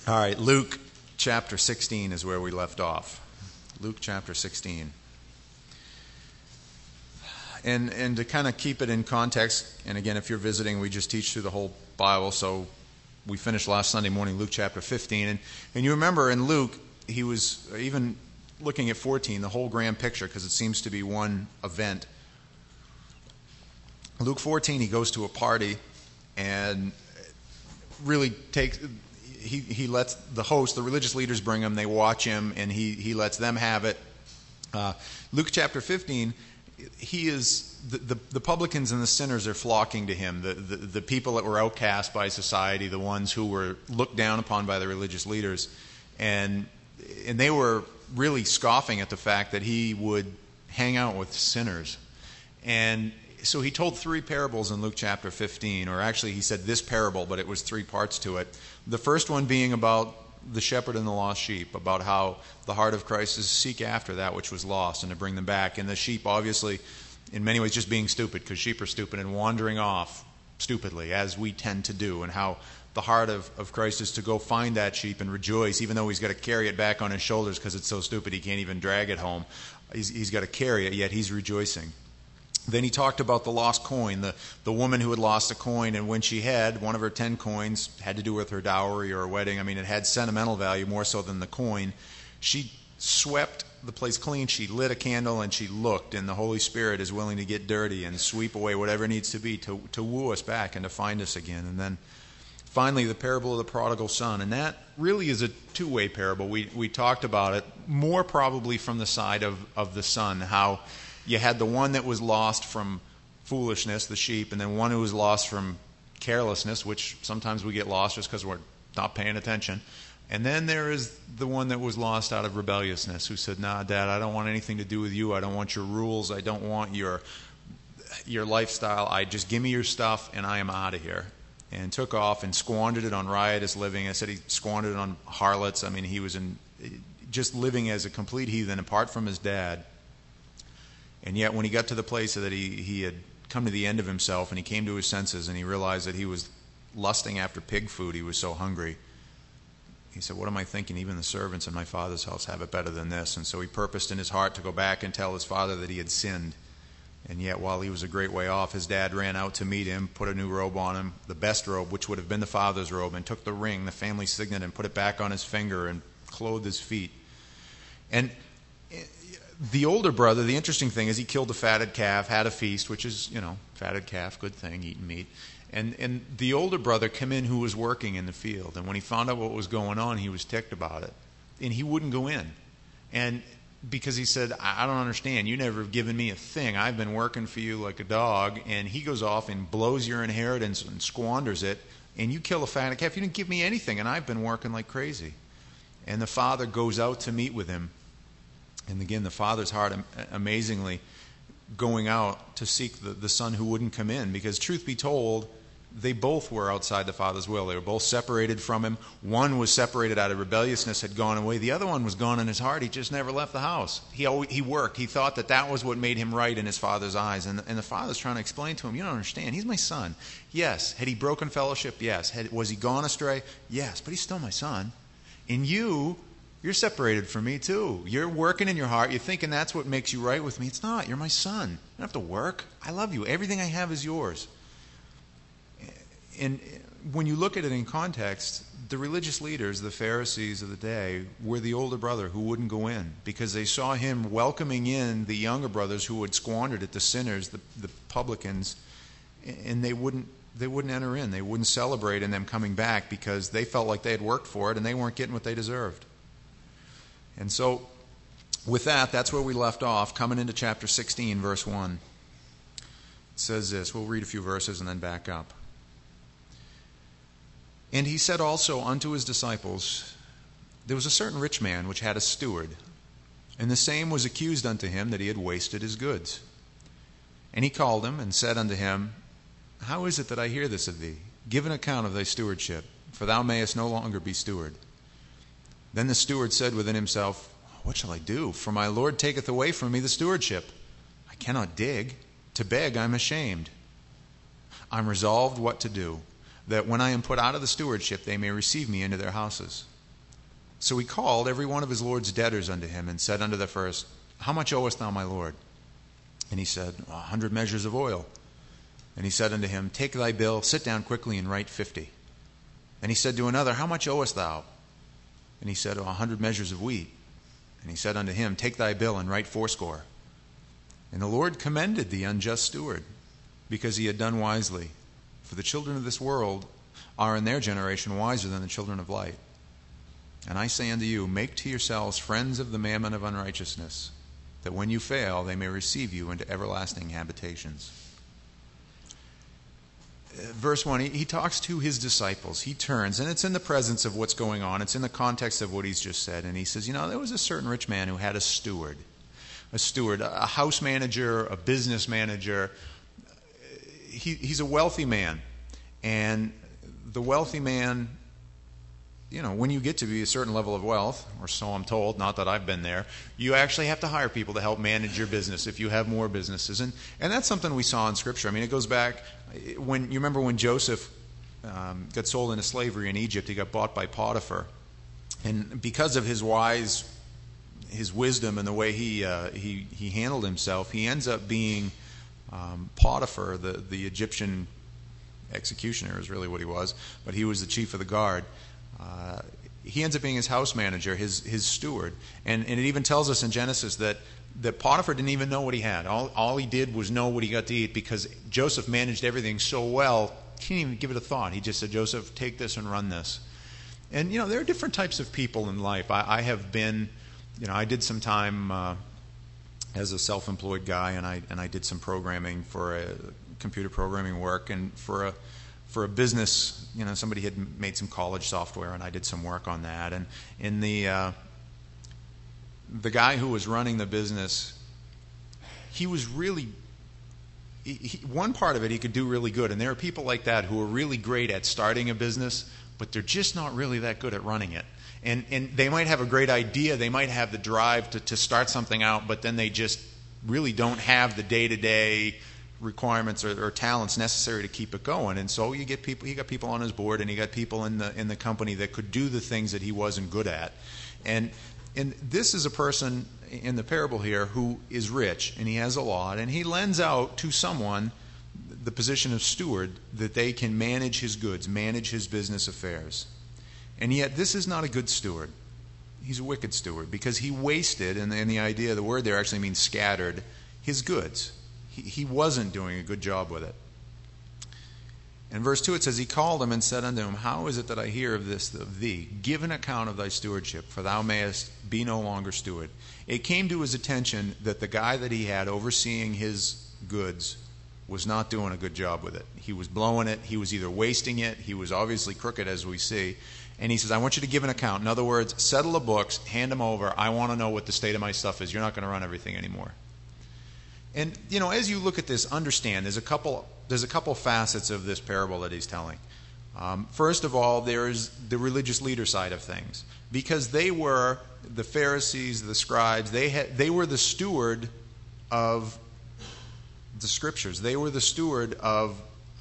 All right, Luke chapter 16 is where we left off. Luke chapter 16. And to kind of keep it in context, and again, if you're visiting, we just teach through the whole Bible, so we finished last Sunday morning Luke chapter 15. And you remember in Luke, he was even looking at 14, the whole grand picture, because it seems to be one event. Luke 14, he goes to a party and really takes... He lets the host, the religious leaders bring him, they watch him, and he lets them have it. Luke chapter 15, he is the publicans and the sinners are flocking to him, the people that were outcast by society, the ones who were looked down upon by the religious leaders, and they were really scoffing at the fact that he would hang out with sinners. And so he told three parables in Luke chapter 15, or actually he said this parable, but it was three parts to it. The first one being about the shepherd and the lost sheep, about how the heart of Christ is to seek after that which was lost and to bring them back. And the sheep, obviously, in many ways just being stupid, because sheep are stupid and wandering off stupidly, as we tend to do, and how the heart of Christ is to go find that sheep and rejoice, even though he's got to carry it back on his shoulders because it's so stupid he can't even drag it home. He's got to carry it, yet he's rejoicing. Then he talked about the lost coin, the woman who had lost a coin, and when she had one of her 10 coins, had to do with her dowry or a wedding. I mean, it had sentimental value more so than the coin. She swept the place clean. She lit a candle and she looked, and the Holy Spirit is willing to get dirty and sweep away whatever needs to be to woo us back and to find us again. And then finally, the parable of the prodigal son, and that really is a two-way parable. We talked about it more probably from the side of the son, how you had the one that was lost from foolishness, the sheep, and then one who was lost from carelessness, which sometimes we get lost just because we're not paying attention. And then there is the one that was lost out of rebelliousness, who said, "Nah, Dad, I don't want anything to do with you. I don't want your rules. I don't want your lifestyle. Just give me your stuff, and I am out of here." And took off and squandered it on riotous living. I said he squandered it on harlots. I mean, he was just living as a complete heathen apart from his dad. And yet when he got to the place that he had come to the end of himself and he came to his senses and he realized that he was lusting after pig food, he was so hungry, he said, "What am I thinking? Even the servants in my father's house have it better than this." And so he purposed in his heart to go back and tell his father that he had sinned. And yet while he was a great way off, his dad ran out to meet him, put a new robe on him, the best robe, which would have been the father's robe, and took the ring, the family signet, and put it back on his finger and clothed his feet. And the older brother, the interesting thing is he killed a fatted calf, had a feast, which is, fatted calf, good thing, eating meat. And the older brother came in who was working in the field. And when he found out what was going on, he was ticked about it. And he wouldn't go in. And because he said, "I don't understand. You never have given me a thing. I've been working for you like a dog." And he goes off and blows your inheritance and squanders it. And you kill a fatted calf. You didn't give me anything, and I've been working like crazy. And the father goes out to meet with him. And again, the father's heart, amazingly, going out to seek the son who wouldn't come in. Because truth be told, they both were outside the father's will. They were both separated from him. One was separated out of rebelliousness, had gone away. The other one was gone in his heart. He just never left the house. He worked. He thought that was what made him right in his father's eyes. And the father's trying to explain to him, "You don't understand. He's my son." Yes. Had he broken fellowship? Yes. Was he gone astray? Yes. But he's still my son. And you're separated from me too. You're working in your heart. You're thinking that's what makes you right with me. It's not. You're my son. You don't have to work. I love you. Everything I have is yours. And when you look at it in context, the religious leaders, the Pharisees of the day, were the older brother who wouldn't go in because they saw him welcoming in the younger brothers who had squandered it, the sinners, the publicans, and they wouldn't enter in. They wouldn't celebrate in them coming back because they felt like they had worked for it and they weren't getting what they deserved. And so, with that's where we left off, coming into chapter 16, verse 1. It says this. We'll read a few verses and then back up. "And he said also unto his disciples, There was a certain rich man which had a steward, and the same was accused unto him that he had wasted his goods. And he called him and said unto him, How is it that I hear this of thee? Give an account of thy stewardship, for thou mayest no longer be steward. Then the steward said within himself, What shall I do? For my Lord taketh away from me the stewardship. I cannot dig. To beg I'm ashamed. I'm resolved what to do, that when I am put out of the stewardship they may receive me into their houses. So he called every one of his Lord's debtors unto him, and said unto the first, How much owest thou my Lord? And he said, 100 measures of oil. And he said unto him, Take thy bill, sit down quickly, and write 50. And he said to another, How much owest thou? And he said, 100 measures of wheat. And he said unto him, Take thy bill, and write 80. And the Lord commended the unjust steward, because he had done wisely. For the children of this world are in their generation wiser than the children of light. And I say unto you, make to yourselves friends of the mammon of unrighteousness, that when you fail, they may receive you into everlasting habitations. Verse 1, he talks to his disciples. He turns, and it's in the presence of what's going on. It's in the context of what he's just said. And he says, there was a certain rich man who had a steward, a house manager, a business manager. He's a wealthy man. And the wealthy man, when you get to be a certain level of wealth, or so I'm told, not that I've been there, you actually have to hire people to help manage your business if you have more businesses. And that's something we saw in Scripture. I mean, it goes back, you remember when Joseph got sold into slavery in Egypt, he got bought by Potiphar. And because of his wisdom and the way he handled himself, he ends up being Potiphar, the Egyptian executioner is really what he was, but he was the chief of the guard. He ends up being his house manager, his steward. And it even tells us in Genesis that Potiphar didn't even know what he had. All he did was know what he got to eat, because Joseph managed everything so well, he didn't even give it a thought. He just said, Joseph, take this and run this. And, there are different types of people in life. I have been, I did some time as a self-employed guy, and I did some programming for computer programming work, and for a business, somebody had made some college software, and I did some work on that. And in the guy who was running the business, he was really, one part of it he could do really good. And there are people like that who are really great at starting a business, but they're just not really that good at running it. And they might have a great idea, they might have the drive to start something out, but then they just really don't have the day-to-day requirements or talents necessary to keep it going. And so he got people on his board, and he got people in the company that could do the things that he wasn't good at. And this is a person in the parable here who is rich, and he has a lot, and he lends out to someone the position of steward, that they can manage his goods, manage his business affairs. And yet this is not a good steward. He's a wicked steward, because he wasted, and the idea, the word there actually means scattered, his goods. He wasn't doing a good job with it. In verse 2 it says, He called him and said unto him, How is it that I hear of this of thee? Give an account of thy stewardship, for thou mayest be no longer steward. It came to his attention that the guy that he had overseeing his goods was not doing a good job with it. He was blowing it. He was either wasting it. He was obviously crooked, as we see. And he says, I want you to give an account. In other words, settle the books, hand them over. I want to know what the state of my stuff is. You're not going to run everything anymore. And, as you look at this, understand there's a couple facets of this parable that he's telling. First of all, there's the religious leader side of things. Because they were the Pharisees, the scribes, they were the steward of the Scriptures. They were the steward of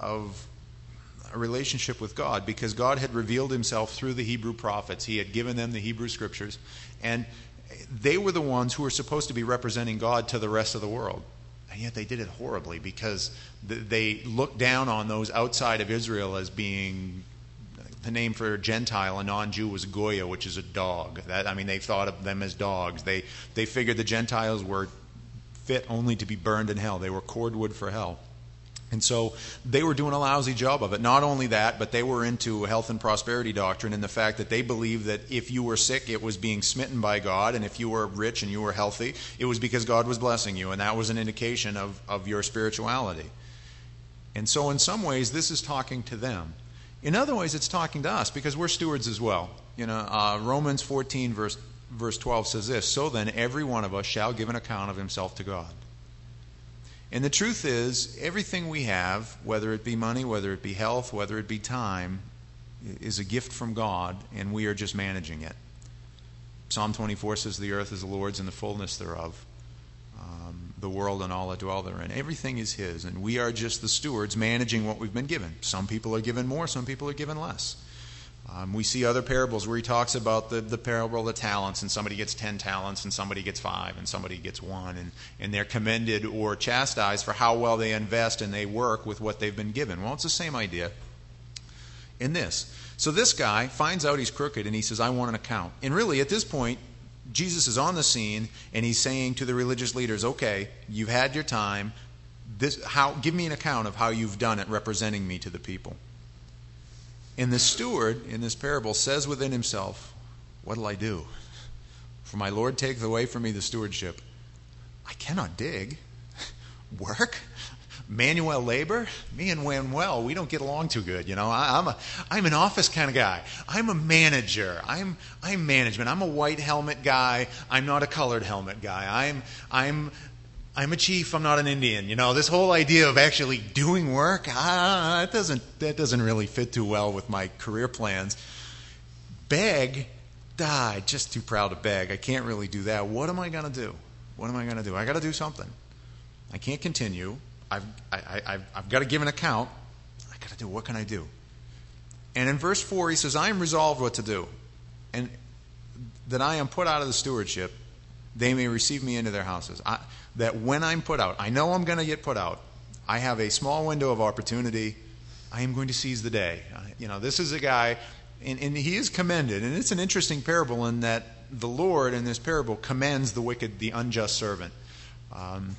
a relationship with God, because God had revealed himself through the Hebrew prophets. He had given them the Hebrew Scriptures. And they were the ones who were supposed to be representing God to the rest of the world. And yet they did it horribly, because they looked down on those outside of Israel as being, the name for a Gentile, a non-Jew, was Goya, which is a dog. They thought of them as dogs. They figured the Gentiles were fit only to be burned in hell. They were cordwood for hell. And so they were doing a lousy job of it. Not only that, but they were into health and prosperity doctrine, and the fact that they believed that if you were sick, it was being smitten by God, and if you were rich and you were healthy, it was because God was blessing you, and that was an indication of your spirituality. And so in some ways, this is talking to them. In other ways, it's talking to us, because we're stewards as well. Romans 14, verse 12 says this, So then every one of us shall give an account of himself to God. And the truth is, everything we have, whether it be money, whether it be health, whether it be time, is a gift from God, and we are just managing it. Psalm 24 says, The earth is the Lord's and the fullness thereof, the world and all that dwell therein. Everything is His, and we are just the stewards managing what we've been given. Some people are given more, some people are given less. We see other parables where he talks about the parable of the talents, and somebody gets 10 talents, and somebody gets 5, and somebody gets 1, and they're commended or chastised for how well they invest and they work with what they've been given. Well, it's the same idea in this. So this guy finds out he's crooked, and he says, I want an account. And really, at this point, Jesus is on the scene, and he's saying to the religious leaders, okay, you've had your time. Give me an account of how you've done it representing me to the people. And the steward in this parable says within himself, what'll I do? For my Lord taketh away from me the stewardship. I cannot dig. Work? Manual labor? Me and Manuel, we don't get along too good. You know, I'm an office kind of guy. I'm a manager. I'm management. I'm a white helmet guy. I'm not a colored helmet guy. I'm a chief, I'm not an Indian. You know, this whole idea of actually doing work, that doesn't really fit too well with my career plans. Beg, just too proud to beg. I can't really do that. What am I going to do? I got to do something. I can't continue. I've got to give an account. I got to do. What can I do? And in verse 4, he says, I am resolved what to do, and that I am put out of the stewardship, they may receive me into their houses. That when I'm put out, I know I'm going to get put out. I have a small window of opportunity. I am going to seize the day. This is a guy, and he is commended. And it's an interesting parable in that the Lord in this parable commends the wicked, the unjust servant. And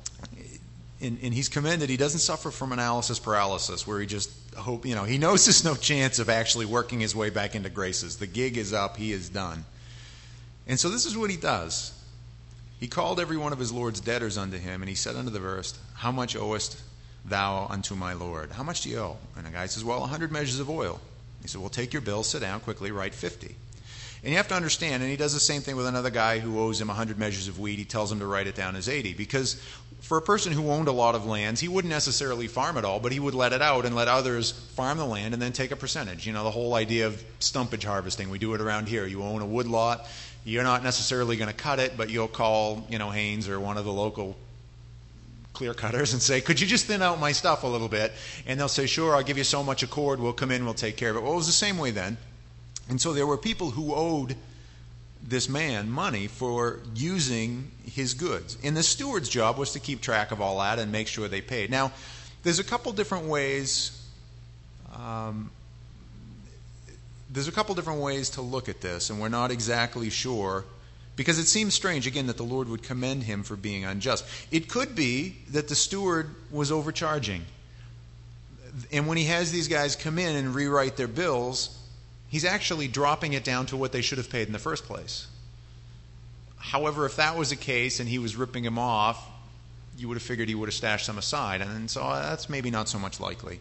he's commended. He doesn't suffer from analysis paralysis, where he just he knows there's no chance of actually working his way back into graces. The gig is up. He is done. And so this is what he does. He called every one of his Lord's debtors unto him, and he said unto the verse, how much owest thou unto my Lord? How much do you owe? And the guy says, 100 measures of oil. He said, well, take your bill, sit down, quickly write 50. And you have to understand, and he does the same thing with another guy who owes him 100 measures of wheat. He tells him to write it down as 80. Because for a person who owned a lot of lands, he wouldn't necessarily farm it all, but he would let it out and let others farm the land and then take a percentage. The whole idea of stumpage harvesting. We do it around here. You own a wood lot. You're not necessarily going to cut it, but you'll call, Haynes or one of the local clear cutters and say, could you just thin out my stuff a little bit? And they'll say, sure, I'll give you so much a cord. We'll come in, we'll take care of it. Well, it was the same way then. And so there were people who owed this man money for using his goods. And the steward's job was to keep track of all that and make sure they paid. Now, there's a couple different ways to look at this, and we're not exactly sure, because it seems strange, again, that the Lord would commend him for being unjust. It could be that the steward was overcharging. And when he has these guys come in and rewrite their bills, he's actually dropping it down to what they should have paid in the first place. However, if that was the case and he was ripping him off, you would have figured he would have stashed some aside. And so that's maybe not so much likely.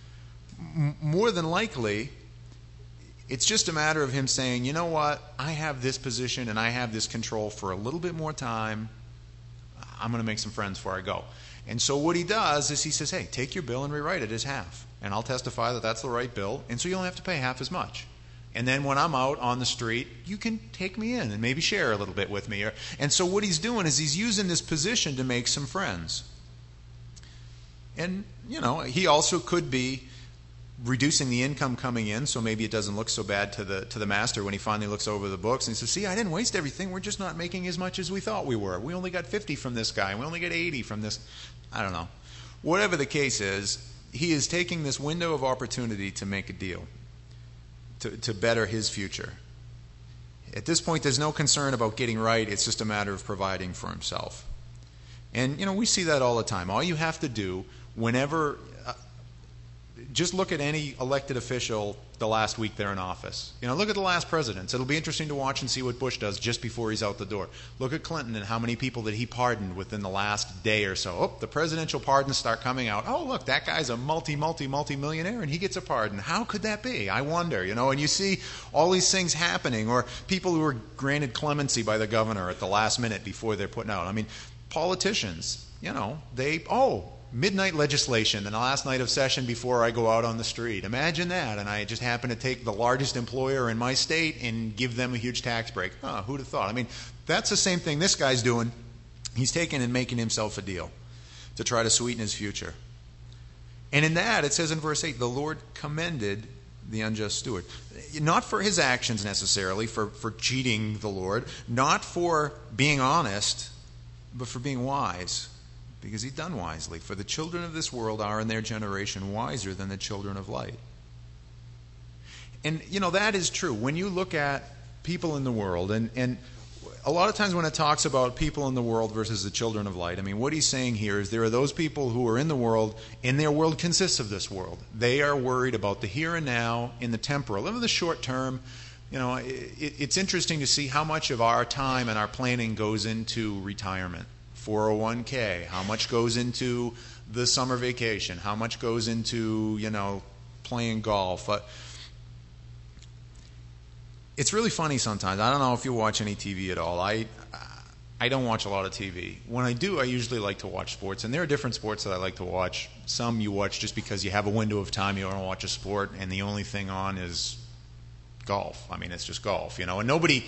More than likely, it's just a matter of him saying, you know what, I have this position and I have this control for a little bit more time. I'm going to make some friends before I go. And so what he does is he says, hey, take your bill and rewrite it as half. And I'll testify that that's the right bill. And so you only have to pay half as much. And then when I'm out on the street, you can take me in and maybe share a little bit with me. And so what he's doing is he's using this position to make some friends. And, he also could be reducing the income coming in, so maybe it doesn't look so bad to the master when he finally looks over the books and he says, see, I didn't waste everything. We're just not making as much as we thought we were. We only got 50 from this guy, and we only get 80 from this. I don't know. Whatever the case is, he is taking this window of opportunity to make a deal, to better his future. At this point, there's no concern about getting right. It's just a matter of providing for himself. And, we see that all the time. All you have to do whenever... just look at any elected official the last week they're in office. Look at the last presidents. It'll be interesting to watch and see what Bush does just before he's out the door. Look at Clinton and how many people that he pardoned within the last day or so. Oh, the presidential pardons start coming out. Oh, look, that guy's a multi-millionaire and he gets a pardon. How could that be? I wonder, and you see all these things happening, or people who are granted clemency by the governor at the last minute before they're put out. I mean, politicians, midnight legislation and the last night of session before I go out on the street. Imagine that. And I just happen to take the largest employer in my state and give them a huge tax break. Who'd have thought? I mean, that's the same thing this guy's doing. He's taking and making himself a deal to try to sweeten his future. And in that, it says in verse 8, the Lord commended the unjust steward. Not for his actions necessarily, for cheating the Lord, not for being honest, but for being wise, because he'd done wisely. For the children of this world are in their generation wiser than the children of light. And, that is true. When you look at people in the world, and a lot of times when it talks about people in the world versus the children of light, what he's saying here is there are those people who are in the world, and their world consists of this world. They are worried about the here and now, in the temporal. In the short term, it's interesting to see how much of our time and our planning goes into retirement, 401k, how much goes into the summer vacation, how much goes into, playing golf. It's really funny sometimes. I don't know if you watch any TV at all. I don't watch a lot of TV. When I do, I usually like to watch sports. And there are different sports that I like to watch. Some you watch just because you have a window of time, you want to watch a sport, and the only thing on is golf. It's just golf, And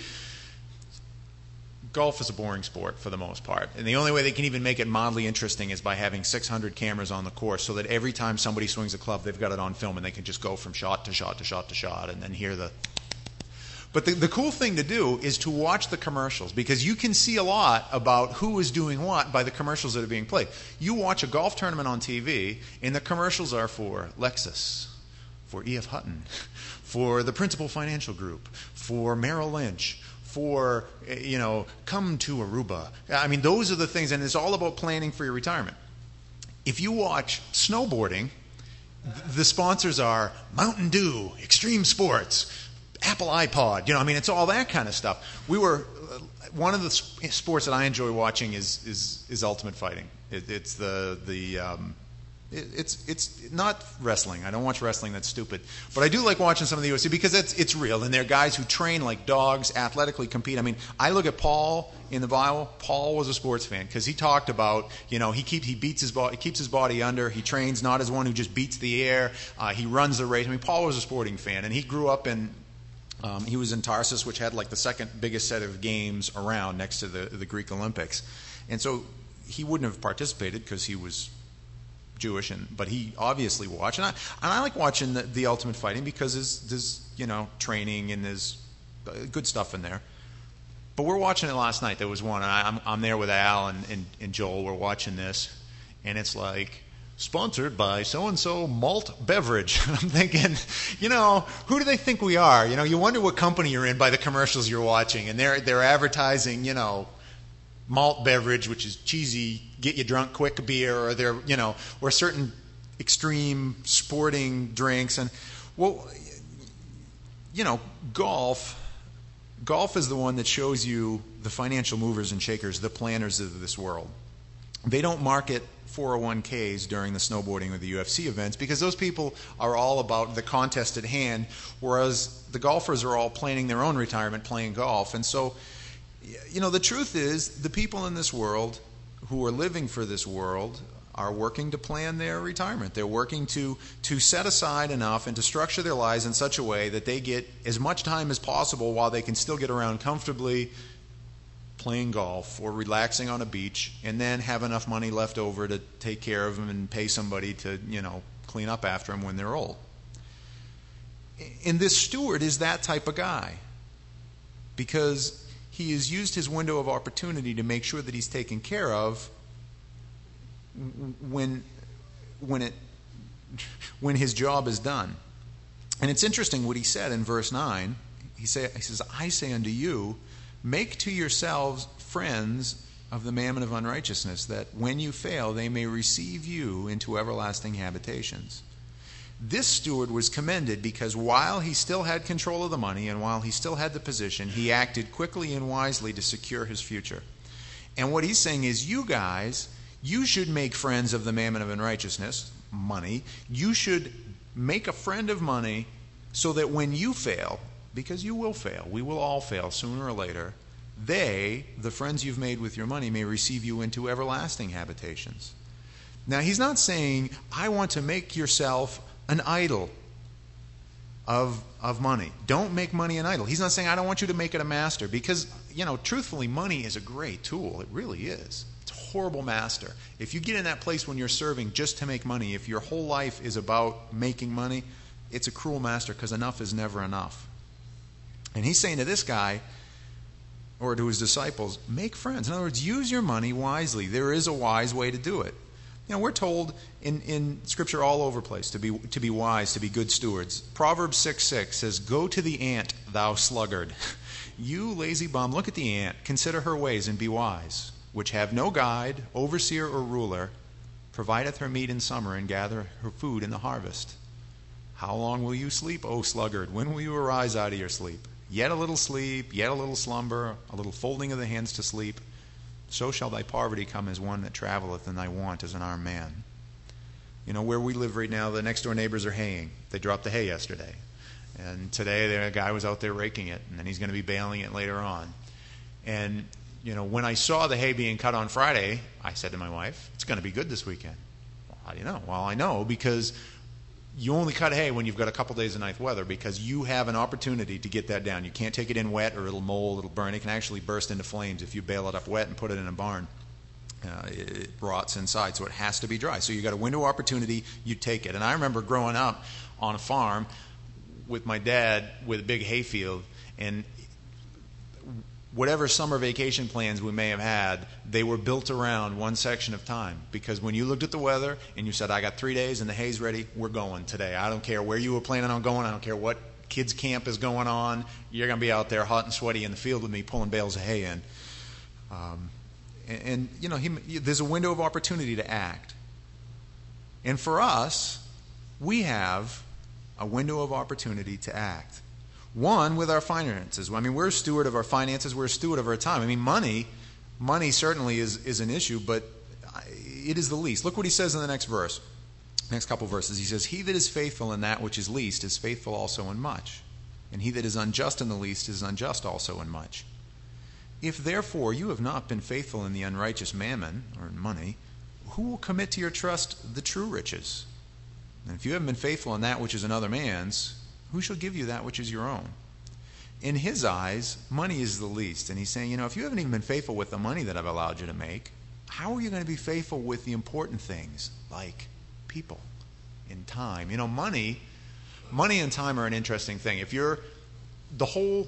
golf is a boring sport for the most part. And the only way they can even make it mildly interesting is by having 600 cameras on the course so that every time somebody swings a club, they've got it on film and they can just go from shot to shot to shot to shot and then hear the... But the cool thing to do is to watch the commercials, because you can see a lot about who is doing what by the commercials that are being played. You watch a golf tournament on TV, and the commercials are for Lexus, for E.F. Hutton, for the Principal Financial Group, for Merrill Lynch, for, come to Aruba. Those are the things, and it's all about planning for your retirement. If you watch snowboarding, the sponsors are Mountain Dew, Extreme Sports, Apple iPod, it's all that kind of stuff. One of the sports that I enjoy watching is Ultimate Fighting. It's it's not wrestling. I don't watch wrestling. That's stupid. But I do like watching some of the UFC because it's real, and they're guys who train like dogs, athletically compete. I look at Paul in the Bible. Paul was a sports fan because he talked about, he keeps his body under. He trains not as one who just beats the air. He runs the race. Paul was a sporting fan, and he grew up in. He was in Tarsus, which had like the second biggest set of games around next to the Greek Olympics. And so he wouldn't have participated because he was Jewish, but he obviously watched. And I like watching the Ultimate Fighting because there's training and there's good stuff in there. But we're watching it last night. There was one, and I'm there with Al and Joel. We're watching this, and it's like, sponsored by so-and-so malt beverage. I'm thinking, who do they think we are? You wonder what company you're in by the commercials you're watching. And they're advertising, malt beverage, which is cheesy, get you drunk quick beer, or they're, or certain extreme sporting drinks. And, golf is the one that shows you the financial movers and shakers, the planners of this world. They don't market 401ks during the snowboarding or the UFC events because those people are all about the contest at hand, whereas the golfers are all planning their own retirement playing golf. And so, the truth is the people in this world who are living for this world are working to plan their retirement. They're working to set aside enough and to structure their lives in such a way that they get as much time as possible while they can still get around comfortably playing golf or relaxing on a beach, and then have enough money left over to take care of them and pay somebody to, clean up after them when they're old. And this steward is that type of guy because he has used his window of opportunity to make sure that he's taken care of when his job is done. And it's interesting what he said in verse 9. He says, I say unto you, make to yourselves friends of the mammon of unrighteousness, that when you fail, they may receive you into everlasting habitations. This steward was commended because while he still had control of the money and while he still had the position, he acted quickly and wisely to secure his future. And what he's saying is, you guys, you should make friends of the mammon of unrighteousness, money. You should make a friend of money so that when you fail, because you will fail, we will all fail sooner or later, they, the friends you've made with your money, may receive you into everlasting habitations. Now, he's not saying, I want to make yourself an idol of money. Don't make money an idol. He's not saying, I don't want you to make it a master, because, truthfully, money is a great tool. It really is. It's a horrible master. If you get in that place when you're serving just to make money, if your whole life is about making money, it's a cruel master because enough is never enough. And he's saying to this guy, or to his disciples, make friends. In other words, use your money wisely. There is a wise way to do it. You know, we're told in Scripture all over the place to be wise, to be good stewards. Proverbs 6:6 says, "Go to the ant, thou sluggard. You lazy bum, look at the ant, consider her ways, and be wise, which have no guide, overseer, or ruler, provideth her meat in summer, and gather her food in the harvest. How long will you sleep, O sluggard? When will you arise out of your sleep? Yet a little sleep, yet a little slumber, a little folding of the hands to sleep. So shall thy poverty come as one that traveleth, and thy want as an armed man." You know, where we live right now, the next door neighbors are haying. They dropped the hay yesterday. And today, a guy was out there raking it, and then he's going to be baling it later on. And, you know, when I saw the hay being cut on Friday, I said to my wife, it's going to be good this weekend. Well, how do you know? Well, I know because you only cut hay when you've got a couple days of nice weather, because you have an opportunity to get that down. You can't take it in wet or it'll mold, it'll burn. It can actually burst into flames if you bale it up wet and put it in a barn. It rots inside, so it has to be dry. So you got a window of opportunity, you take it. And I remember growing up on a farm with my dad with a big hayfield, and whatever summer vacation plans we may have had, they were built around one section of time. Because when you looked at the weather and you said, I got 3 days and the hay's ready, we're going today. I don't care where you were planning on going. I don't care what kids' camp is going on. You're going to be out there hot and sweaty in the field with me pulling bales of hay in. And you know, there's a window of opportunity to act. And for us, we have a window of opportunity to act. One, with our finances. I mean, we're a steward of our finances. We're a steward of our time. I mean, money certainly is an issue, but it is the least. Look what he says in the next verse, next couple verses. He says, "He that is faithful in that which is least is faithful also in much. And he that is unjust in the least is unjust also in much. If therefore you have not been faithful in the unrighteous mammon," or in money, "who will commit to your trust the true riches? And if you haven't been faithful in that which is another man's, who shall give you that which is your own?" In his eyes, money is the least. And he's saying, you know, if you haven't even been faithful with the money that I've allowed you to make, how are you going to be faithful with the important things like people and time? You know, money and time are an interesting thing. If the whole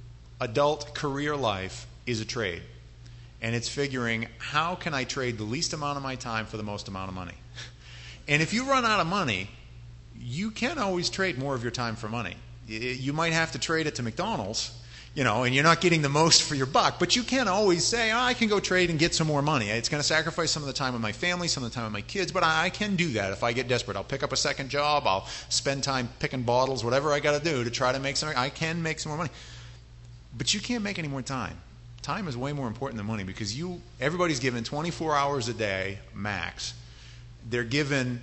adult career life is a trade, and it's figuring, how can I trade the least amount of my time for the most amount of money? And if you run out of money, you can't always trade more of your time for money. You might have to trade it to McDonald's, you know, and you're not getting the most for your buck, but you can't always say, I can go trade and get some more money. It's going to sacrifice some of the time with my family, some of the time with my kids, but I can do that if I get desperate. I'll pick up a second job, I'll spend time picking bottles, whatever I got to do to try to make some. I can make some more money. But you can't make any more time. Time is way more important than money, because everybody's given 24 hours a day max. They're given,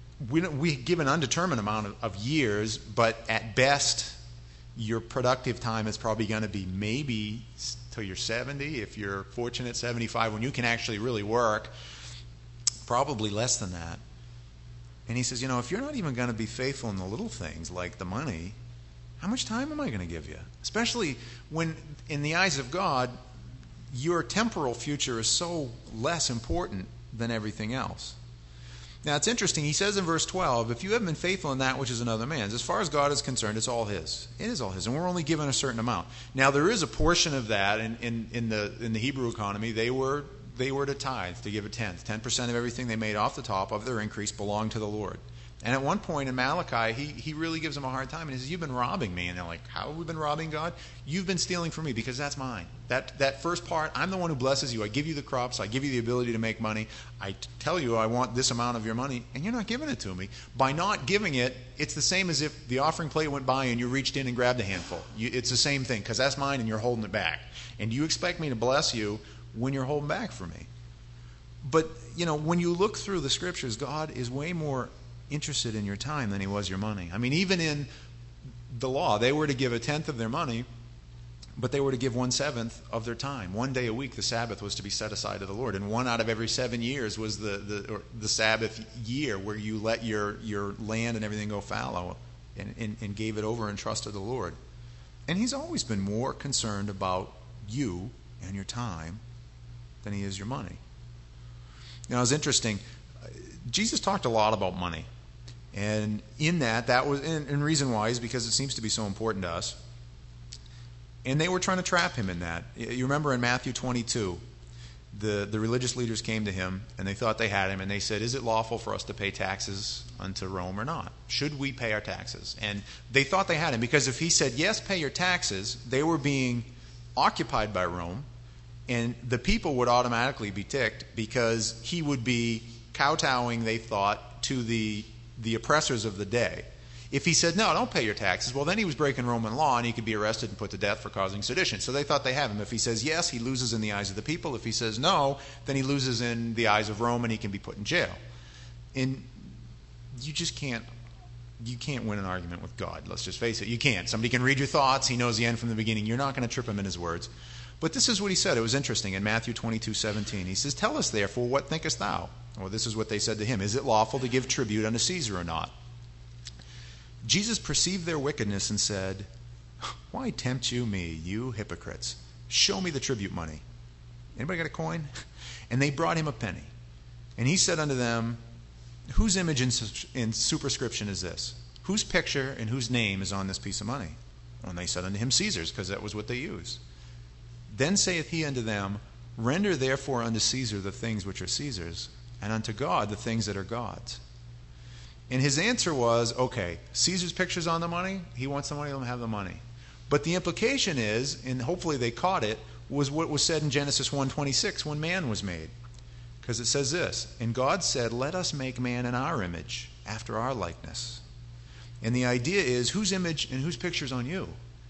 we give an undetermined amount of years, but at best, your productive time is probably going to be maybe till you're 70, if you're fortunate, 75, when you can actually really work, probably less than that. And he says, you know, if you're not even going to be faithful in the little things like the money, how much time am I going to give you? Especially when, in the eyes of God, your temporal future is so less important than everything else. Now, it's interesting. He says in verse 12, if you haven't been faithful in that which is another man's, as far as God is concerned, it's all his. It is all his, and we're only given a certain amount. Now, there is a portion of that in the Hebrew economy. They were to tithe, to give a tenth. 10% of everything they made off the top of their increase belonged to the Lord. And at one point in Malachi, he really gives them a hard time. And he says, you've been robbing me. And they're like, how have we been robbing God? You've been stealing from me, because that's mine. That first part, I'm the one who blesses you. I give you the crops. I give you the ability to make money. I tell you I want this amount of your money, and you're not giving it to me. By not giving it, it's the same as if the offering plate went by and you reached in and grabbed a handful. It's the same thing, because that's mine and you're holding it back. And you expect me to bless you when you're holding back for me. But, you know, when you look through the Scriptures, God is way more interested in your time than he was your money. I mean, even in the law, they were to give a tenth of their money, but they were to give 1/7 of their time. 1 day a week, the Sabbath was to be set aside to the Lord. And 1 out of every 7 years was the Sabbath year, where you let your land and everything go fallow and gave it over and trusted the Lord. And he's always been more concerned about you and your time than he is your money. Now, it's interesting. Jesus talked a lot about money. And in that was, and reason why is because it seems to be so important to us. And they were trying to trap him in that. You remember in Matthew 22, the religious leaders came to him, and they thought they had him, and they said, is it lawful for us to pay taxes unto Rome or not? Should we pay our taxes? And they thought they had him, because if he said, yes, pay your taxes, they were being occupied by Rome, and the people would automatically be ticked because he would be kowtowing, they thought, to the oppressors of the day. If he said, no, don't pay your taxes, well, then he was breaking Roman law, and he could be arrested and put to death for causing sedition. So they thought they have him. If he says yes, he loses in the eyes of the people. If he says no, then he loses in the eyes of Rome, and he can be put in jail. And you just can't win an argument with God. Let's just face it. You can't. Somebody can read your thoughts. He knows the end from the beginning. You're not going to trip him in his words. But this is what he said. It was interesting. In Matthew 22:17, he says, tell us, therefore, what thinkest thou? Well, this is what they said to him. Is it lawful to give tribute unto Caesar or not? Jesus perceived their wickedness and said, why tempt you me, you hypocrites? Show me the tribute money. Anybody got a coin? And they brought him a penny. And he said unto them, whose image in superscription is this? Whose picture and whose name is on this piece of money? And they said unto him, Caesar's, because that was what they used. Then saith he unto them, render therefore unto Caesar the things which are Caesar's, and unto God the things that are God's. And his answer was, okay, Caesar's picture's on the money. He wants the money, let him have the money. But the implication is, and hopefully they caught it, was what was said in Genesis 1:26 when man was made. Because it says this, and God said, let us make man in our image, after our likeness. And the idea is, whose image and whose picture's on you?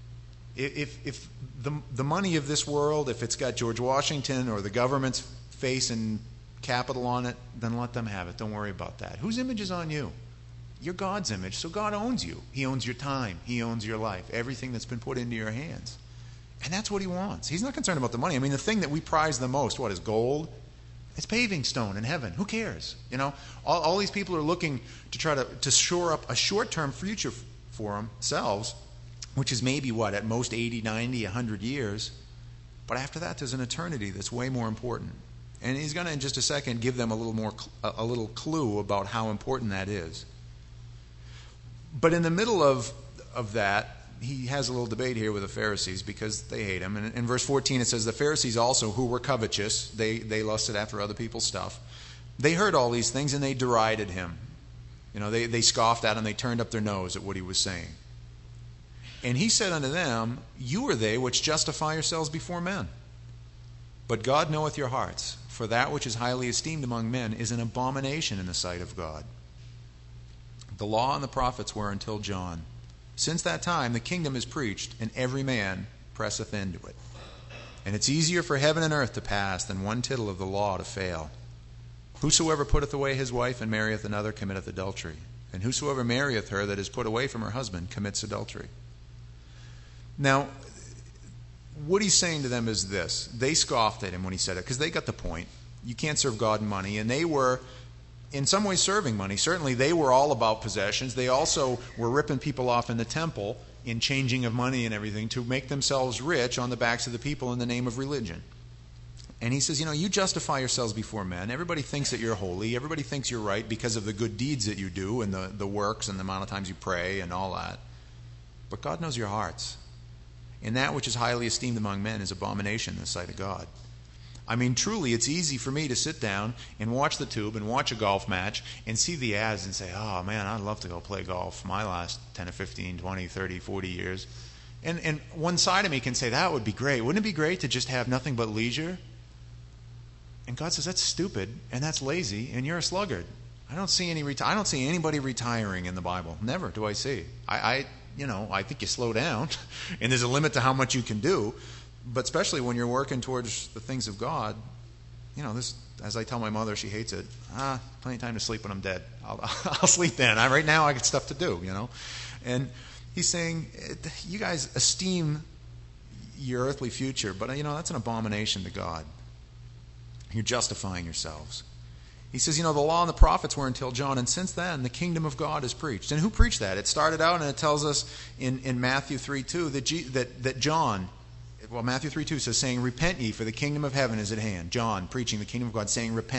If the money of this world, if it's got George Washington or the government's face and capital on it, then let them have it. Don't worry about that. Whose image is on you? You're God's image, so God owns you. He owns your time. He owns your life, everything that's been put into your hands. And that's what he wants. He's not concerned about the money. I mean, the thing that we prize the most, what is gold? It's paving stone in heaven. Who cares? You know, all these people are looking to try to shore up a short-term future for themselves, which is maybe, at most 80, 90, 100 years. But after that, there's an eternity that's way more important. And he's going to, in just a second, give them a little clue about how important that is. But in the middle of that, he has a little debate here with the Pharisees because they hate him. And in verse 14 it says, the Pharisees also, who were covetous, they lusted after other people's stuff, they heard all these things and they derided him. You know, they scoffed at him, they turned up their nose at what he was saying. And he said unto them, you are they which justify yourselves before men. But God knoweth your hearts, for that which is highly esteemed among men is an abomination in the sight of God. The law and the prophets were until John. Since that time the kingdom is preached, and every man presseth into it. And it's easier for heaven and earth to pass than one tittle of the law to fail. Whosoever putteth away his wife and marrieth another committeth adultery. And whosoever marrieth her that is put away from her husband commits adultery. Now, what he's saying to them is this. They scoffed at him when he said it, because they got the point. You can't serve God and money. And they were, in some ways, serving money. Certainly, they were all about possessions. They also were ripping people off in the temple in changing of money and everything to make themselves rich on the backs of the people in the name of religion. And he says, you justify yourselves before men. Everybody thinks that you're holy. Everybody thinks you're right because of the good deeds that you do and the works and the amount of times you pray and all that. But God knows your hearts. And that which is highly esteemed among men is abomination in the sight of God. I mean, truly, it's easy for me to sit down and watch the tube and watch a golf match and see the ads and say, oh, man, I'd love to go play golf my last 10 or 15, 20, 30, 40 years. And one side of me can say, that would be great. Wouldn't it be great to just have nothing but leisure? And God says, that's stupid and that's lazy and you're a sluggard. I don't see anybody retiring in the Bible. Never do I see. I think you slow down, and there's a limit to how much you can do. But especially when you're working towards the things of God, this, as I tell my mother, she hates it. Plenty of time to sleep when I'm dead. I'll sleep then. Right now I got stuff to do, And he's saying, you guys esteem your earthly future, but that's an abomination to God. You're justifying yourselves. He says, the law and the prophets were until John, and since then the kingdom of God is preached. And who preached that? It started out, and it tells us in Matthew 3:2 that John, Matthew 3:2 says, saying, repent ye, for the kingdom of heaven is at hand. John preaching the kingdom of God, saying, repent.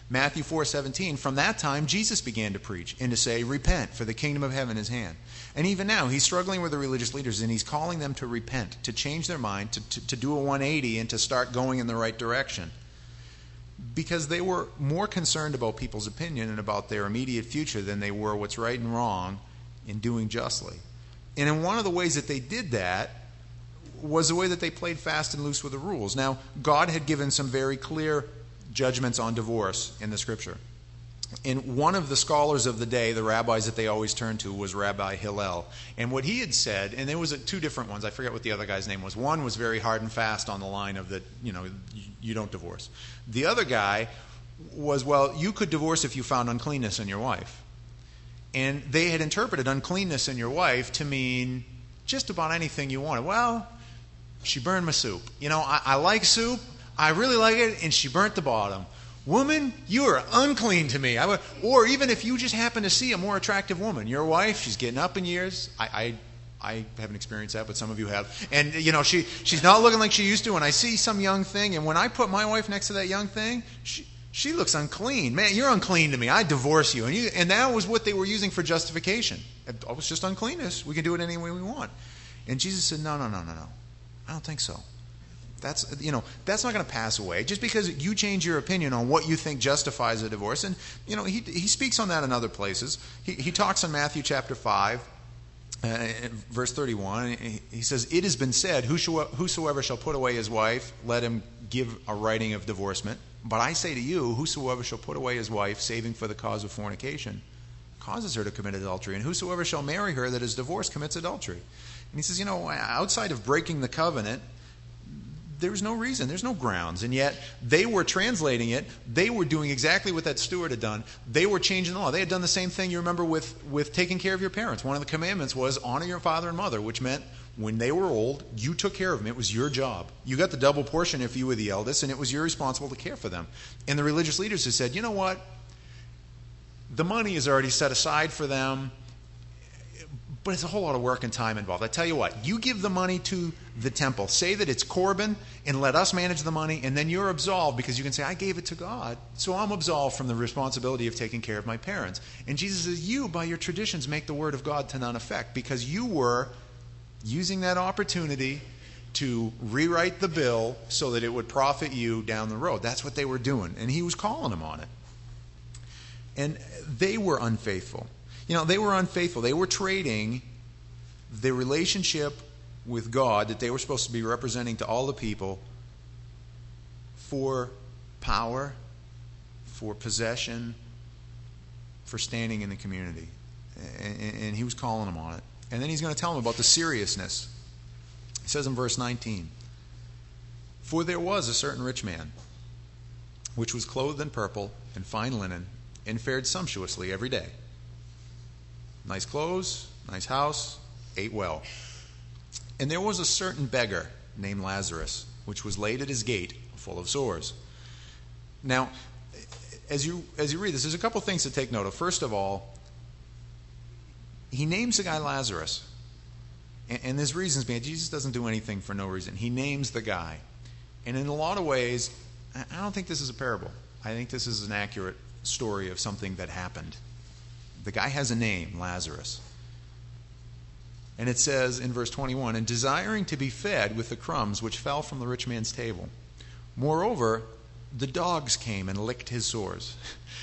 Matthew 4:17, from that time Jesus began to preach and to say, repent, for the kingdom of heaven is hand. And even now, he's struggling with the religious leaders, and he's calling them to repent, to change their mind, to do a 180 and to start going in the right direction. Because they were more concerned about people's opinion and about their immediate future than they were what's right and wrong in doing justly. And in one of the ways that they did that was the way that they played fast and loose with the rules. Now, God had given some very clear judgments on divorce in the Scripture. And one of the scholars of the day, the rabbis that they always turned to, was Rabbi Hillel. And what he had said, and there was two different ones, I forget what the other guy's name was. One was very hard and fast on the line of that, you don't divorce. The other guy was, well, you could divorce if you found uncleanness in your wife. And they had interpreted uncleanness in your wife to mean just about anything you wanted. Well, she burned my soup. I like soup. I really like it, and she burnt the bottom. Woman, you are unclean to me. Or even if you just happen to see a more attractive woman, your wife, she's getting up in years. I haven't experienced that, but some of you have. And, she's not looking like she used to, and I see some young thing, and when I put my wife next to that young thing, she looks unclean. Man, you're unclean to me. I divorce you. And that was what they were using for justification. Oh, it's just uncleanness. We can do it any way we want. And Jesus said, no. I don't think so. That's not going to pass away just because you change your opinion on what you think justifies a divorce. And he speaks on that in other places. He talks in Matthew chapter 5, verse 31. He says, "It has been said, whosoever shall put away his wife, let him give a writing of divorcement. But I say to you, whosoever shall put away his wife, saving for the cause of fornication, causes her to commit adultery. And whosoever shall marry her that is divorced commits adultery." And he says, outside of breaking the covenant, there's no reason, there's no grounds. And yet they were translating it. They were doing exactly what that steward had done. They were changing the law. They had done the same thing, you remember, with taking care of your parents. One of the commandments was honor your father and mother, which meant when they were old, you took care of them. It was your job. You got the double portion if you were the eldest, and it was your responsibility to care for them. And the religious leaders had said, you know what? The money is already set aside for them, but it's a whole lot of work and time involved. I tell you what, you give the money to the temple. Say that it's Corban, and let us manage the money, and then you're absolved because you can say, I gave it to God, so I'm absolved from the responsibility of taking care of my parents. And Jesus says, you, by your traditions, make the word of God to none effect because you were using that opportunity to rewrite the bill so that it would profit you down the road. That's what they were doing, and he was calling them on it. And they were unfaithful. They were unfaithful. They were trading the relationship with God that they were supposed to be representing to all the people for power, for possession, for standing in the community. And he was calling them on it. And then he's going to tell them about the seriousness. He says in verse 19, "For there was a certain rich man, which was clothed in purple and fine linen, and fared sumptuously every day. Nice clothes, nice house, ate well. And there was a certain beggar named Lazarus, which was laid at his gate, full of sores." Now, as you read this, there's a couple things to take note of. First of all, he names the guy Lazarus. And there's reasons behind it. Jesus doesn't do anything for no reason. He names the guy. And in a lot of ways, I don't think this is a parable. I think this is an accurate story of something that happened. The guy has a name, Lazarus. And it says in verse 21, "And desiring to be fed with the crumbs which fell from the rich man's table. Moreover, the dogs came and licked his sores."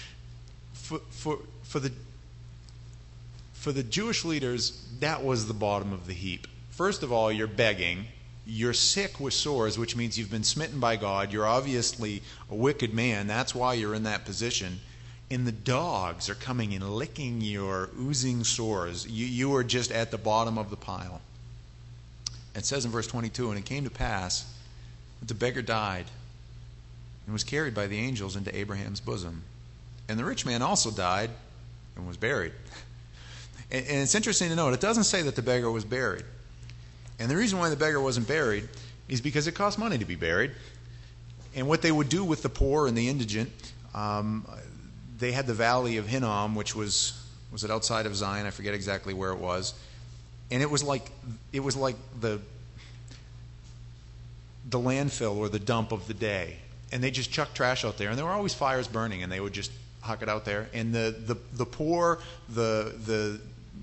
For the Jewish leaders, that was the bottom of the heap. First of all, you're begging. You're sick with sores, which means you've been smitten by God. You're obviously a wicked man. That's why you're in that position. And the dogs are coming and licking your oozing sores. You are just at the bottom of the pile. It says in verse 22, "And it came to pass that the beggar died and was carried by the angels into Abraham's bosom. And the rich man also died and was buried." And it's interesting to note, it doesn't say that the beggar was buried. And the reason why the beggar wasn't buried is because it cost money to be buried. And what they would do with the poor and the indigent, they had the Valley of Hinnom, which was it outside of Zion? I forget exactly where it was. And it was like the landfill or the dump of the day. and they just chuck trash out there, and there were always fires burning, and they would just huck it out there, and the poor, the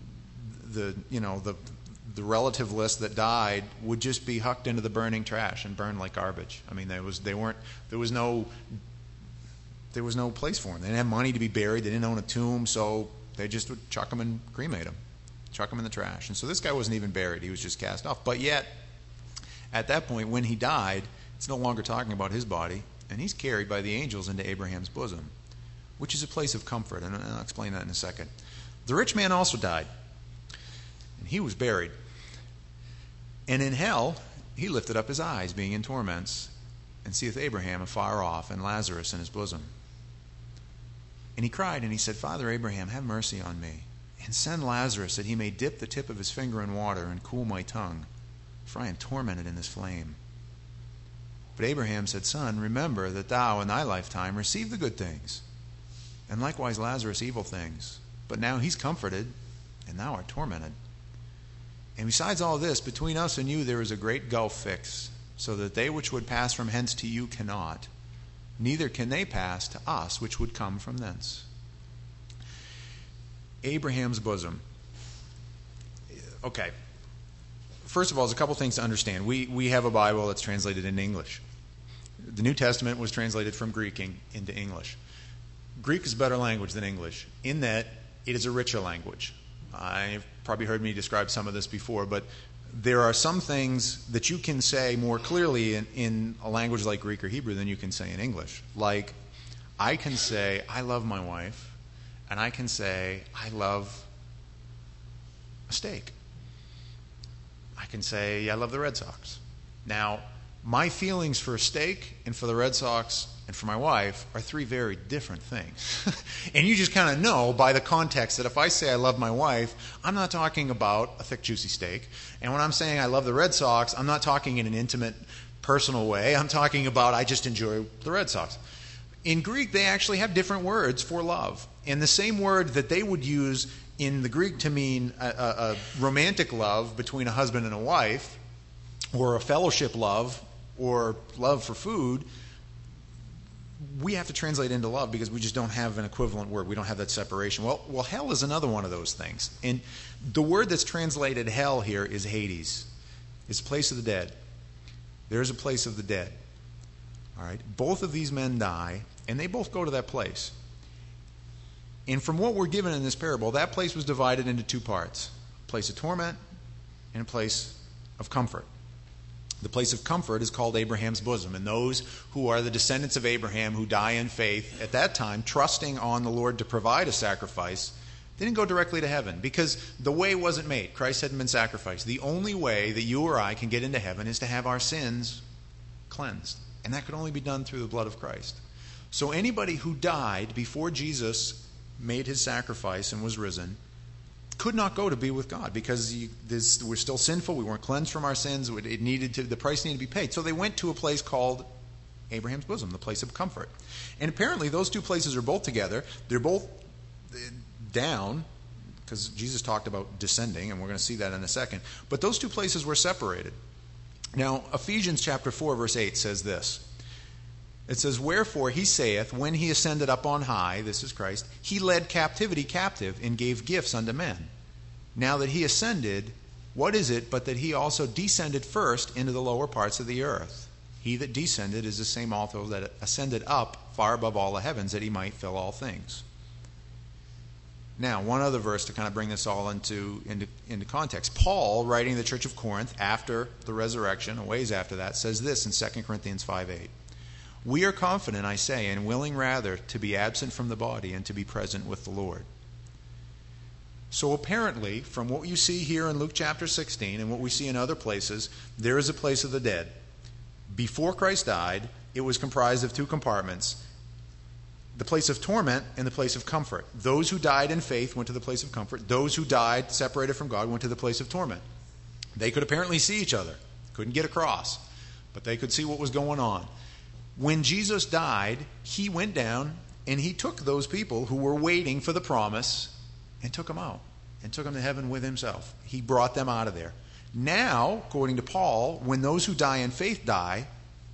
relative list that died would just be hucked into the burning trash and burned like garbage. I mean, there was no place for them. They didn't have money to be buried. They didn't own a tomb, so they just would chuck them and cremate them, chuck them in the trash. And so this guy wasn't even buried. He was just cast off. But yet, at that point, when he died, it's no longer talking about his body, and he's carried by the angels into Abraham's bosom, which is a place of comfort, and I'll explain that in a second. The rich man also died, and he was buried. And in hell, he lifted up his eyes, being in torments, and seeth Abraham afar off, and Lazarus in his bosom. And he cried, and he said, Father Abraham, have mercy on me, and send Lazarus, that he may dip the tip of his finger in water, and cool my tongue, for I am tormented in this flame. But Abraham said, Son, remember that thou in thy lifetime received the good things, and likewise Lazarus evil things. But now he's comforted, and thou art tormented. And besides all this, between us and you there is a great gulf fixed, so that they which would pass from hence to you cannot, neither can they pass to us which would come from thence. Abraham's bosom. Okay. First of all, there's a couple things to understand. We have a Bible that's translated into English. The New Testament was translated from Greek into English. Greek is a better language than English in that it is a richer language. You've probably heard me describe some of this before, but there are some things that you can say more clearly in a language like Greek or Hebrew than you can say in English. Like, I can say, I love my wife, and I can say, I love a steak. I can say, I love the Red Sox. Now, my feelings for a steak and for the Red Sox and for my wife are three very different things. And you just kind of know by the context that if I say I love my wife, I'm not talking about a thick, juicy steak. And when I'm saying I love the Red Sox, I'm not talking in an intimate, personal way. I'm talking about I just enjoy the Red Sox. In Greek, they actually have different words for love. And the same word that they would use in the Greek to mean a romantic love between a husband and a wife, or a fellowship love, or love for food, we have to translate into love because we just don't have an equivalent word. We don't have that separation. Well, hell is another one of those things. And the word that's translated hell here is Hades. It's a place of the dead. There is a place of the dead. All right? Both of these men die, and they both go to that place. And from what we're given in this parable, that place was divided into two parts. A place of torment and a place of comfort. The place of comfort is called Abraham's bosom. And those who are the descendants of Abraham who die in faith at that time, trusting on the Lord to provide a sacrifice, they didn't go directly to heaven because the way wasn't made. Christ hadn't been sacrificed. The only way that you or I can get into heaven is to have our sins cleansed. And that could only be done through the blood of Christ. So anybody who died before Jesus made his sacrifice and was risen could not go to be with God because we're still sinful. We weren't cleansed from our sins. The price needed to be paid. So they went to a place called Abraham's bosom, the place of comfort. And apparently those two places are both together. They're both down because Jesus talked about descending, and we're going to see that in a second. But those two places were separated. Now, Ephesians chapter 4, verse 8 says this. It says, Wherefore he saith, when he ascended up on high, this is Christ, he led captivity captive and gave gifts unto men. Now that he ascended, what is it but that he also descended first into the lower parts of the earth? He that descended is the same also that ascended up far above all the heavens, that he might fill all things. Now, one other verse to kind of bring this all into context. Paul, writing to the church of Corinth after the resurrection, a ways after that, says this in 2 Corinthians 5:8. We are confident, I say, and willing rather to be absent from the body and to be present with the Lord. So apparently, from what you see here in Luke chapter 16 and what we see in other places, there is a place of the dead. Before Christ died, it was comprised of two compartments, the place of torment and the place of comfort. Those who died in faith went to the place of comfort. Those who died separated from God went to the place of torment. They could apparently see each other. Couldn't get across, but they could see what was going on. When Jesus died, he went down and he took those people who were waiting for the promise and took them out and took them to heaven with himself. He brought them out of there. Now, according to Paul, when those who die in faith die,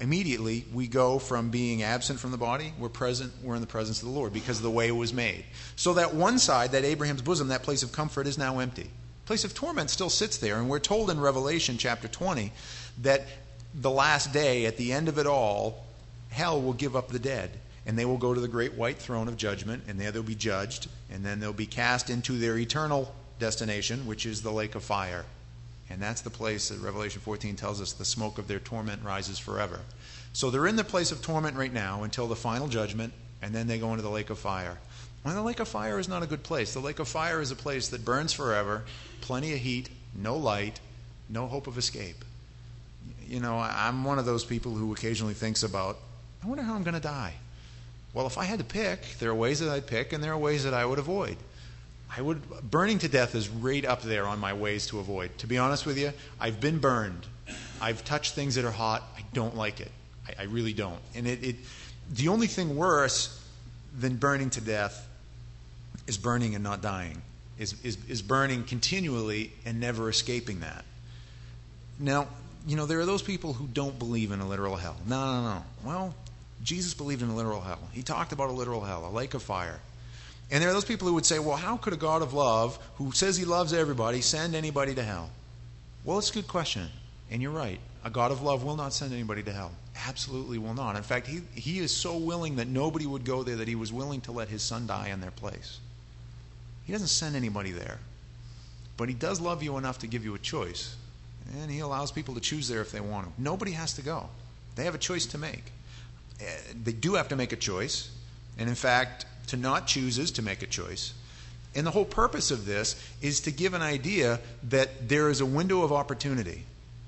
immediately we go from being absent from the body, we're in the presence of the Lord because of the way it was made. So that one side, that Abraham's bosom, that place of comfort, is now empty. The place of torment still sits there, and we're told in Revelation chapter 20 that the last day, at the end of it all, hell will give up the dead, and they will go to the great white throne of judgment, and there they'll be judged, and then they'll be cast into their eternal destination, which is the lake of fire. And that's the place that Revelation 14 tells us the smoke of their torment rises forever. So they're in the place of torment right now until the final judgment, and then they go into the lake of fire. Well, the lake of fire is not a good place. The lake of fire is a place that burns forever, plenty of heat, no light, no hope of escape. You know, I'm one of those people who occasionally thinks about, I wonder how I'm going to die. Well, if I had to pick, there are ways that I'd pick, and there are ways that I would avoid. Burning to death is right up there on my ways to avoid. To be honest with you, I've been burned. I've touched things that are hot. I don't like it. I really don't. And the only thing worse than burning to death is burning and not dying, is burning continually and never escaping that. Now, you know, there are those people who don't believe in a literal hell. No. Well, Jesus believed in a literal hell. He talked about a literal hell, a lake of fire. And there are those people who would say, well, how could a God of love, who says he loves everybody, send anybody to hell? Well, it's a good question. And you're right. A God of love will not send anybody to hell. Absolutely will not. In fact, he is so willing that nobody would go there that he was willing to let his son die in their place. He doesn't send anybody there. But he does love you enough to give you a choice. And he allows people to choose there if they want to. Nobody has to go. They have a choice to make. They do have to make a choice. And in fact, to not choose is to make a choice. And the whole purpose of this is to give an idea that there is a window of opportunity.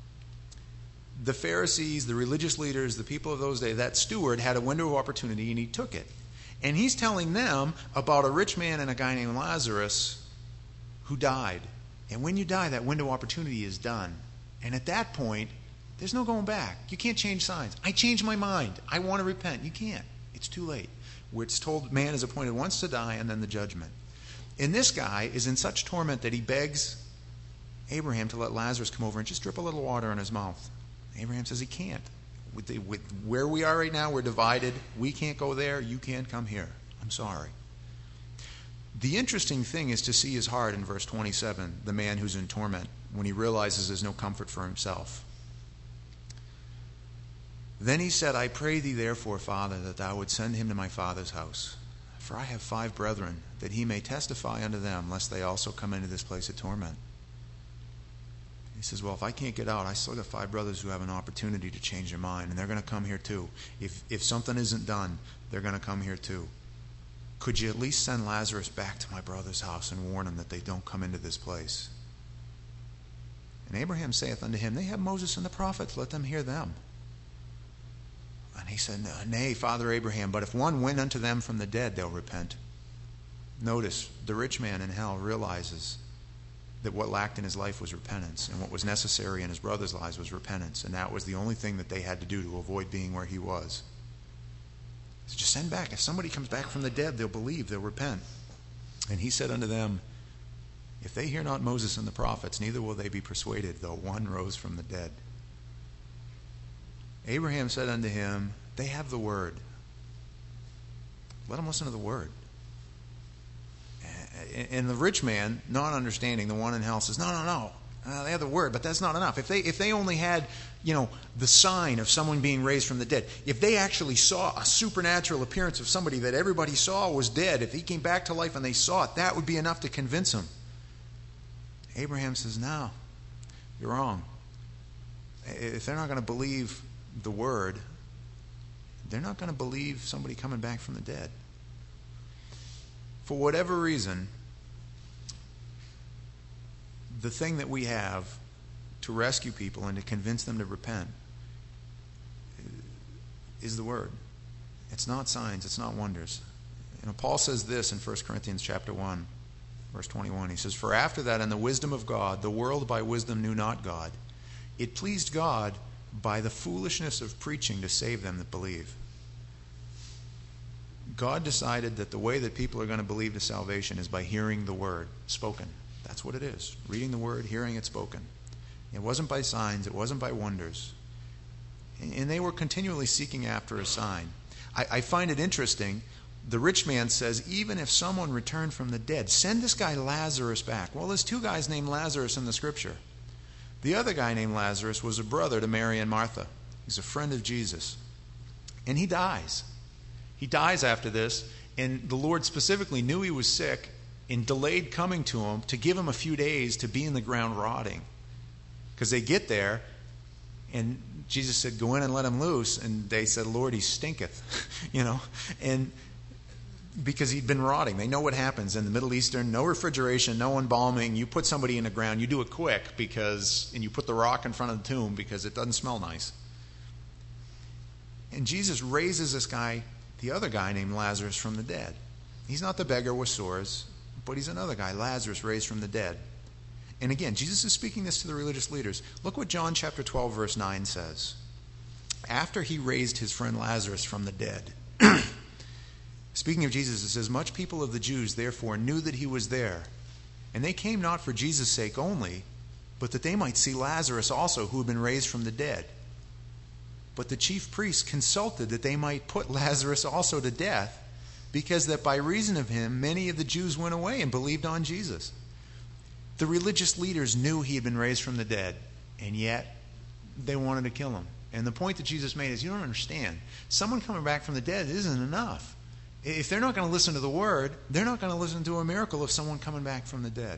The Pharisees, the religious leaders, the people of those days, that steward had a window of opportunity and he took it. And he's telling them about a rich man and a guy named Lazarus who died. And when you die, that window of opportunity is done. And at that point, there's no going back. You can't change signs. I changed my mind. I want to repent. You can't. It's too late. Where it's told man is appointed once to die and then the judgment. And this guy is in such torment that he begs Abraham to let Lazarus come over and just drip a little water in his mouth. Abraham says he can't. With where we are right now, we're divided. We can't go there. You can't come here. I'm sorry. The interesting thing is to see his heart in verse 27, the man who's in torment, when he realizes there's no comfort for himself. Then he said, I pray thee therefore, Father, that thou would send him to my father's house. For I have 5 brethren, that he may testify unto them, lest they also come into this place of torment. He says, well, if I can't get out, I still got 5 brothers who have an opportunity to change their mind, and they're going to come here too. If something isn't done, they're going to come here too. Could you at least send Lazarus back to my brother's house and warn them that they don't come into this place? And Abraham saith unto him, they have Moses and the prophets, let them hear them. And he said, nay, Father Abraham, but if one went unto them from the dead, they'll repent. Notice, the rich man in hell realizes that what lacked in his life was repentance, and what was necessary in his brother's lives was repentance, and that was the only thing that they had to do to avoid being where he was. So just send back. If somebody comes back from the dead, they'll believe, they'll repent. And he said unto them, if they hear not Moses and the prophets, neither will they be persuaded, though one rose from the dead. Abraham said unto him, they have the word. Let them listen to the word. And the rich man, not understanding, the one in hell, says, no. They have the word, but that's not enough. If they only had, the sign of someone being raised from the dead, if they actually saw a supernatural appearance of somebody that everybody saw was dead, if he came back to life and they saw it, that would be enough to convince them. Abraham says, no, you're wrong. If they're not going to believe the word, they're not going to believe somebody coming back from the dead. For whatever reason, the thing that we have to rescue people and to convince them to repent is the word. It's not signs, it's not wonders. Paul says this in 1 Corinthians chapter 1, verse 21. He says, for after that, in the wisdom of God, the world by wisdom knew not God. It pleased God by the foolishness of preaching to save them that believe. God decided that the way that people are going to believe to salvation is by hearing the word spoken. That's what it is. Reading the word, hearing it spoken. It wasn't by signs. It wasn't by wonders. And they were continually seeking after a sign. I find it interesting. The rich man says, even if someone returned from the dead, send this guy Lazarus back. Well, there's two guys named Lazarus in the scripture. The other guy named Lazarus was a brother to Mary and Martha. He's a friend of Jesus. And he dies. He dies after this, and the Lord specifically knew he was sick and delayed coming to him to give him a few days to be in the ground rotting. Because they get there, and Jesus said, go in and let him loose. And they said, Lord, he stinketh. And because he'd been rotting. They know what happens in the Middle Eastern. No refrigeration, no embalming. You put somebody in the ground, you do it quick, and you put the rock in front of the tomb because it doesn't smell nice. And Jesus raises this guy, the other guy named Lazarus, from the dead. He's not the beggar with sores, but he's another guy, Lazarus, raised from the dead. And again, Jesus is speaking this to the religious leaders. Look what John chapter 12, verse 9 says. After he raised his friend Lazarus from the dead, speaking of Jesus, it says, much people of the Jews therefore knew that he was there. And they came not for Jesus' sake only, but that they might see Lazarus also, who had been raised from the dead. But the chief priests consulted that they might put Lazarus also to death, because that by reason of him many of the Jews went away and believed on Jesus. The religious leaders knew he had been raised from the dead, and yet they wanted to kill him. And the point that Jesus made is, you don't understand. Someone coming back from the dead isn't enough. If they're not going to listen to the word, they're not going to listen to a miracle of someone coming back from the dead.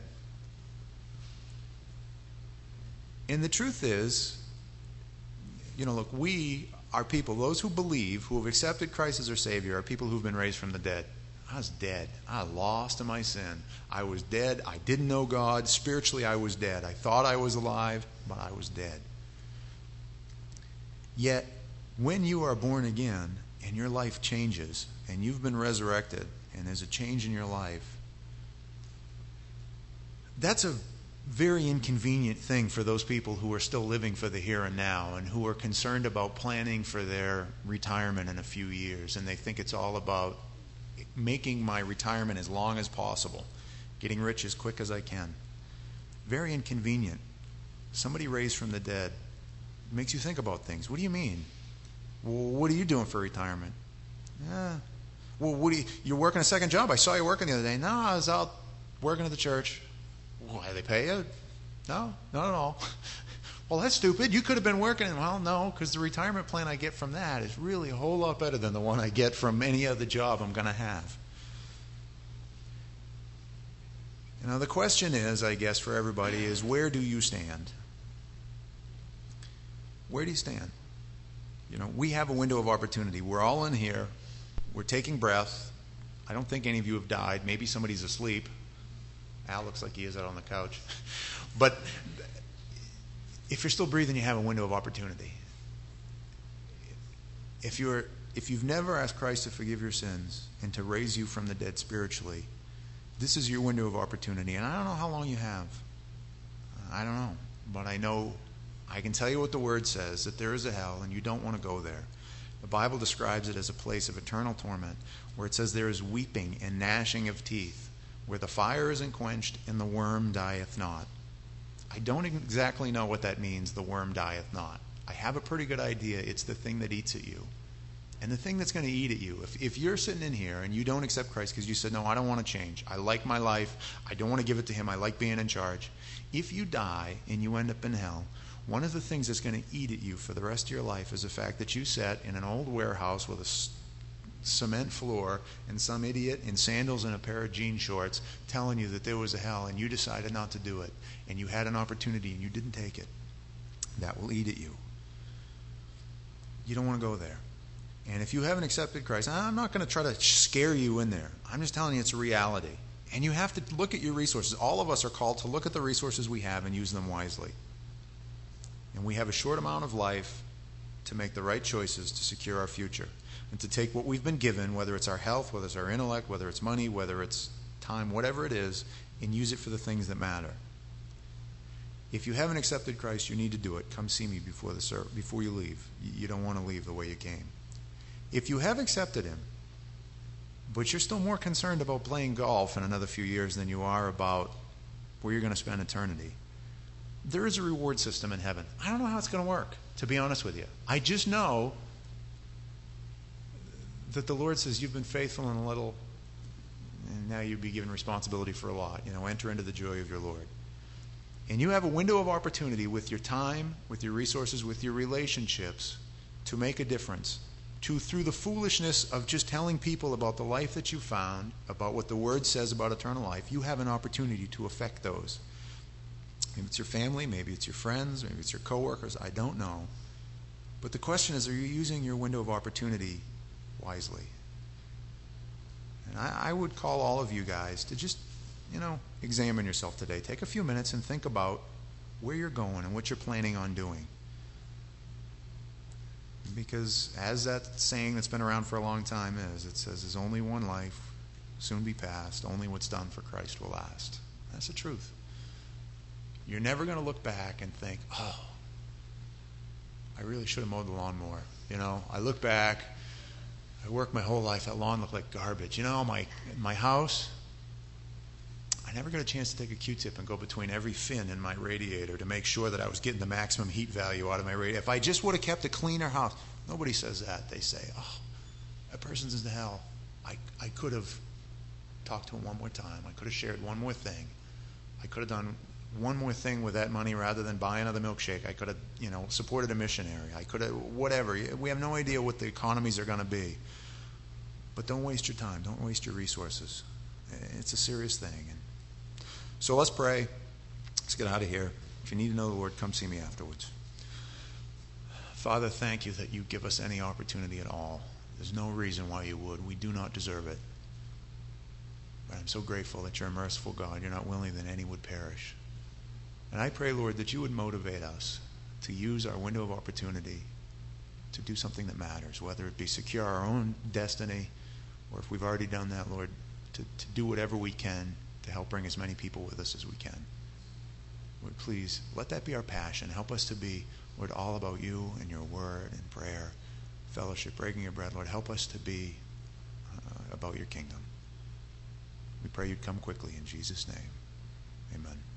And the truth is, look, we are people, those who believe, who have accepted Christ as their Savior, are people who've been raised from the dead. I was dead. I lost in my sin. I was dead. I didn't know God. Spiritually, I was dead. I thought I was alive, but I was dead. Yet, when you are born again and your life changes and you've been resurrected and there's a change in your life, that's a very inconvenient thing for those people who are still living for the here and now and who are concerned about planning for their retirement in a few years, and they think it's all about making my retirement as long as possible, getting rich as quick as I can. Very inconvenient. Somebody raised from the dead makes you think about things. What do you mean? Well, what are you doing for retirement? Well, you're working a second job? I saw you working the other day. No, I was out working at the church. Why, they pay you? No, not at all. Well, that's stupid. You could have been working. Well, no, because the retirement plan I get from that is really a whole lot better than the one I get from any other job I'm going to have. The question is, I guess, for everybody is, where do you stand? Where do you stand? We have a window of opportunity. We're all in here. We're taking breath. I don't think any of you have died. Maybe somebody's asleep. Al looks like he is out on the couch. But if you're still breathing, you have a window of opportunity. If you've never asked Christ to forgive your sins and to raise you from the dead spiritually, this is your window of opportunity. And I don't know how long you have. I don't know. But I can tell you what the Word says, that there is a hell and you don't want to go there. The Bible describes it as a place of eternal torment, where it says there is weeping and gnashing of teeth, where the fire isn't quenched and the worm dieth not. I don't exactly know what that means, the worm dieth not. I have a pretty good idea. It's the thing that eats at you. And the thing that's going to eat at you, if you're sitting in here and you don't accept Christ because you said, no, I don't want to change. I like my life. I don't want to give it to him. I like being in charge. If you die and you end up in hell, one of the things that's going to eat at you for the rest of your life is the fact that you sat in an old warehouse with a cement floor and some idiot in sandals and a pair of jean shorts telling you that there was a hell, and you decided not to do it, and you had an opportunity and you didn't take it. That will eat at you. You don't want to go there. And if you haven't accepted Christ, I'm not going to try to scare you in there. I'm just telling you it's a reality. And you have to look at your resources. All of us are called to look at the resources we have and use them wisely. And we have a short amount of life to make the right choices to secure our future. And to take what we've been given, whether it's our health, whether it's our intellect, whether it's money, whether it's time, whatever it is, and use it for the things that matter. If you haven't accepted Christ, you need to do it. Come see me before you leave. You don't want to leave the way you came. If you have accepted him, but you're still more concerned about playing golf in another few years than you are about where you're going to spend eternity, there is a reward system in heaven. I don't know how it's going to work. to be honest with you. I just know that the Lord says, you've been faithful in a little, and now you'll be given responsibility for a lot. Enter into the joy of your Lord. And you have a window of opportunity with your time, with your resources, with your relationships to make a difference. Through the foolishness of just telling people about the life that you found, about what the Word says about eternal life, you have an opportunity to affect those. Maybe it's your family, maybe it's your friends, maybe it's your coworkers, I don't know. But the question is, are you using your window of opportunity wisely? And I would call all of you guys to just, examine yourself today. Take a few minutes and think about where you're going and what you're planning on doing. Because as that saying that's been around for a long time is, it says, there's only one life, soon be past, only what's done for Christ will last. That's the truth. You're never going to look back and think, oh, I really should have mowed the lawn more. I look back, I worked my whole life, that lawn looked like garbage. My house, I never got a chance to take a Q-tip and go between every fin in my radiator to make sure that I was getting the maximum heat value out of my radiator. If I just would have kept a cleaner house, nobody says that. They say, oh, that person's in hell. I could have talked to him one more time. I could have shared one more thing. I could have done one more thing with that money rather than buy another milkshake. I could have, supported a missionary. I could have, whatever. We have no idea what the economies are going to be. But don't waste your time. Don't waste your resources. It's a serious thing. So let's pray. Let's get out of here. If you need to know the Lord, come see me afterwards. Father, thank you that you give us any opportunity at all. There's no reason why you would. We do not deserve it. But I'm so grateful that you're a merciful God. You're not willing that any would perish. And I pray, Lord, that you would motivate us to use our window of opportunity to do something that matters, whether it be secure our own destiny, or if we've already done that, Lord, to do whatever we can to help bring as many people with us as we can. Lord, please, let that be our passion. Help us to be, Lord, all about you and your word and prayer, fellowship, breaking your bread. Lord, help us to be about your kingdom. We pray you'd come quickly in Jesus' name. Amen.